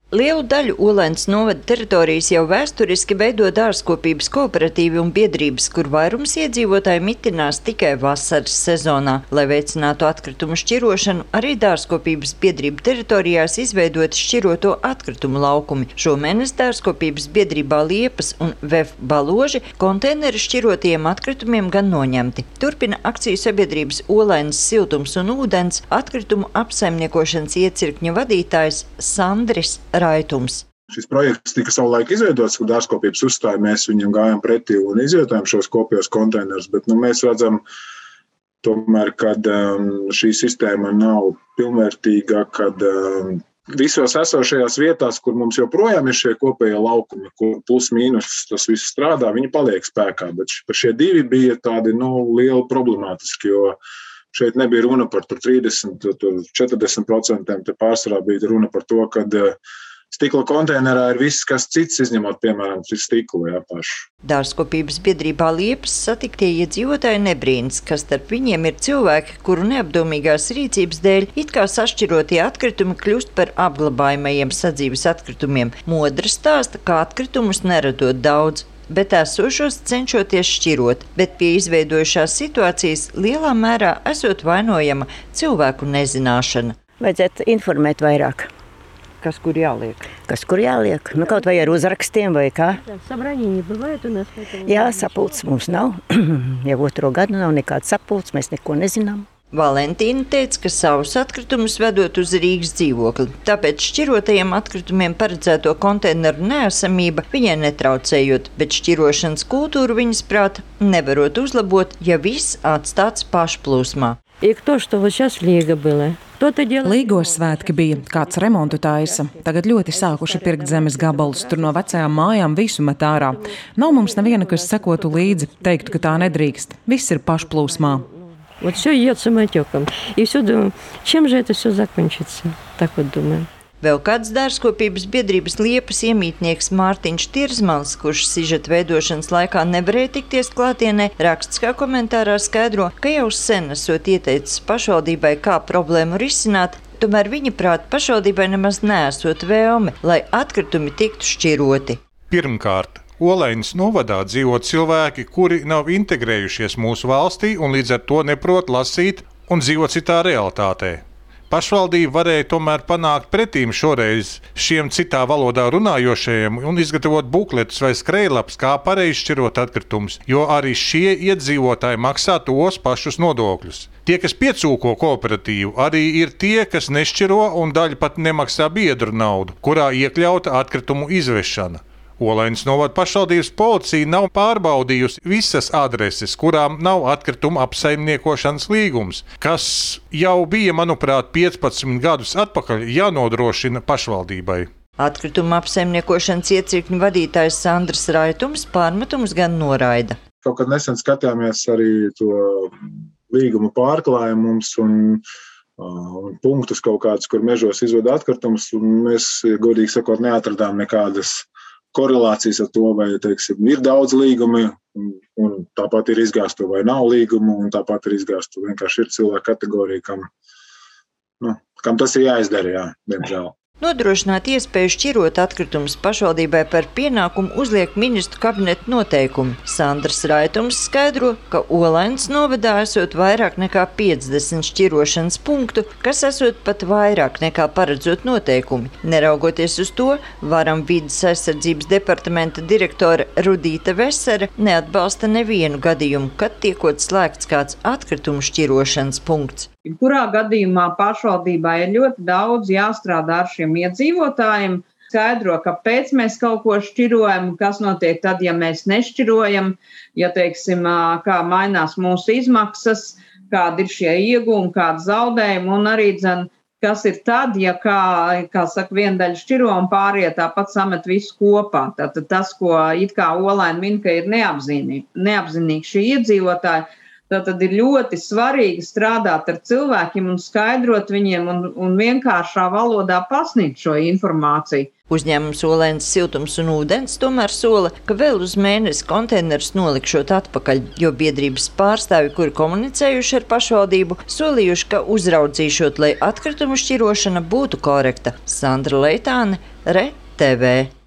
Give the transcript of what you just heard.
Lielu daļu Olainas novada teritorijas jau vēsturiski veido dārzkopības kooperatīvi un biedrības, kur vairums iedzīvotāji mitinās tikai vasaras sezonā. Lai veicinātu atkritumu šķirošanu, arī dārzkopības biedrību teritorijās izveidoti šķiroto atkritumu laukumi. Šomēnes dārzkopības biedrībā Liepas un VEF Baloži konteineri šķirotiem atkritumiem gan noņemti. Turpina akciju sabiedrības Olainas siltums un ūdens atkritumu apsaimniekošanas iecirkņa vadītājs Sandris Raitums. Šis projekts tika savulaik izveidots, kur dārzkopības uzstāja, mēs viņam gājām pretī un izvietojam šos kopējos konteinerus, bet mēs redzam tomēr, kad šī sistēma nav pilnvērtīga, kad visos esošajās vietās, kur mums joprojām ir šie kopējie laukumi, kur plus mīnus tas viss strādā, viņi paliek spēkā, bet šie divi bija tādi, lieli problemātiski, jo šeit nebija runa par 30, 40%, te pārsvarā bija runa par to, ka stikla konteinerā ir viss, kas cits, izņemot, piemēram, stiklu pašu. Dārzkopības biedrībā Liepas satiktie iedzīvotāji nebrīnas, ka starp viņiem ir cilvēki, kuru neapdomīgās rīcības dēļ it kā sašķirotie atkritumi kļūst par apglabājamajiem sadzīves atkritumiem. Modra stāsta, ka atkritumus neradot daudz, bet esošos cenšoties šķirot, bet pie izveidojušās situācijas lielā mērā esot vainojama cilvēku nezināšana. Vajadzētu informēt vairāk. Kas kur jāliek? Kaut vai ar uzrakstiem vai kā. Jā, sapulces mums nav. Jau 2. gadu nav nekāda sapulces, mēs neko nezinām. Valentīna teica, ka savus atkritumus vedot uz Rīgas dzīvokli. Tāpēc šķirotajiem atkritumiem paredzēto konteineru neesamība viņai netraucējot, bet šķirošanas kultūru viņas prāta nevarot uzlabot, ja viss atstāts pašplūsmā. Līgos svētki bija, kāds remontu taisa. Tagad ļoti sākuši pirkt zemes gabalus, tur no vecajām mājām visu met ārā. Nav mums neviena, kas sekotu līdzi, teiktu, ka tā nedrīkst. Viss ir pašplūsmā. Все идет самотеком. И все думаю, чем же это все закончится? Так вот думаю. Vēl kāds dārzkopības biedrības Liepas iemītnieks Mārtiņš Tirzmals, kurš sižeta veidošanas laikā nevarēja tikties klātienē, rakstiskā komentārā skaidro, ka jau sen esot ieteicis pašvaldībai, kā problēmu risināt, tomēr viņa prāt pašvaldībai nemaz neesot vēlme, lai atkritumi tiktu šķiroti. Pirmkārt, Olainas novadā dzīvo cilvēki, kuri nav integrējušies mūsu valstī un līdz ar to neprot lasīt un dzīvo citā realitātē. Pašvaldība varēja tomēr panākt pretīm šoreiz šiem citā valodā runājošajiem un izgatavot bukletus vai skrejlaps, kā pareizi šķirot atkritumus, jo arī šie iedzīvotāji maksā tos pašus nodokļus. Tie, kas piecūko kooperatīvu, arī ir tie, kas nešķiro un daļa pat nemaksā biedru naudu, kurā iekļauta atkritumu izvešana. Olainas novada pašvaldības policija nav pārbaudījusi visas adreses, kurām nav atkrituma apsaimniekošanas līgums, kas jau bija, manuprāt, 15 gadus atpakaļ jānodrošina pašvaldībai. Atkrituma apsaimniekošanas iecirkņa vadītājs Sandris Raitums pārmetumus gan noraida. Kaut kad nesen skatījāmies arī to līguma pārklājumus un punktus kaut kādus, kur mežos izved atkritumus, un mēs, godīgi sakot, neatradām nekādas korelācijas ar to, vai, teiksim, ir daudz līgumi, un tāpat ir izgāstu vai nav līgumu, un tāpat ir izgāstu. Vienkārši ir cilvēku kategorija, kam tas ir jāizdara, diemžēl. Nodrošināt iespēju šķirot atkritumus pašvaldībai par pienākumu uzliek ministru kabineta noteikumi. Sandris Raitums skaidro, ka Olainas novadā esot vairāk nekā 50 šķirošanas punktu, kas esot pat vairāk nekā paredzot noteikumi. Neraugoties uz to, Varam vides aizsardzības departamenta direktore Rudīta Vesere neatbalsta nevienu gadījumu, kad tiekot slēgts kāds atkritumu šķirošanas punkts. Kurā gadījumā pašvaldībā ir ļoti daudz jāstrādā ar šiem iedzīvotājiem, skaidro, kāpēc mēs kaut ko šķirojam, kas notiek tad, ja mēs nešķirojam, ja, teiksim, kā mainās mūsu izmaksas, kādi ir šie iegūmi, kādi zaudējumi, un arī, kas ir tad, ja, kā saka, viena daļa šķiro un pārējie tāpat samet visu kopā. Tātad tas, ko it kā Olaina min, ka ir neapzinīgi šie iedzīvotāji, Tātad ir ļoti svarīgi strādāt ar cilvēkiem un skaidrot viņiem un vienkāršā valodā pasniegt šo informāciju. Uzņēmums Olēnas siltums un ūdens tomēr sola, ka vēl uz mēnesi konteinerus nolikšot atpakaļ, jo biedrības pārstāvi, kuri komunicējuši ar pašvaldību, solījuši, ka uzraudzīšot, lai atkritumu šķirošana būtu korekta. Sandra Leitāne, RTV.